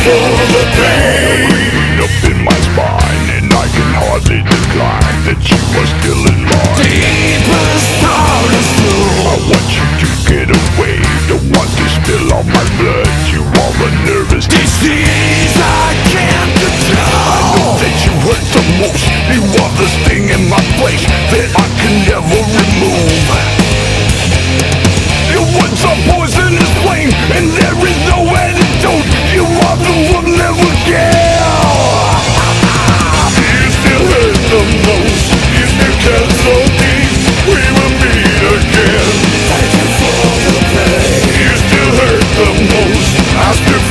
for the pain up in my spine, and I can hardly decline that you are still in mine. Deepest part of you, I want you to get away. Don't want to spill all my blood. You are a nervous disease I can't control. I know that you hurt the most. You are the sting in my place that I can never remove. Your words are poisonous flame, and there is no antidote. You are the one that will kill. You still hurt the most. You still care so deep. We will meet again. Thank you for the pain. You still hurt the most. I still